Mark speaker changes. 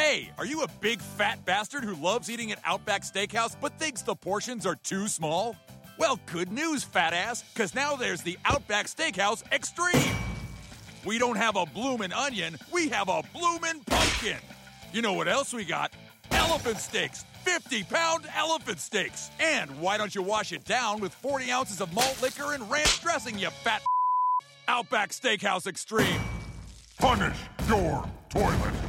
Speaker 1: Hey, are you a big fat bastard who loves eating at Outback Steakhouse but thinks the portions are too small? Well, good news, fat ass, because now there's the Outback Steakhouse Extreme. We don't have a bloomin' onion, we have a bloomin' pumpkin. You know what else we got? Elephant steaks, 50-pound elephant steaks. And why don't you wash it down with 40 ounces of malt liquor and ranch dressing, you fat Outback Steakhouse Extreme.
Speaker 2: Punish your toilet.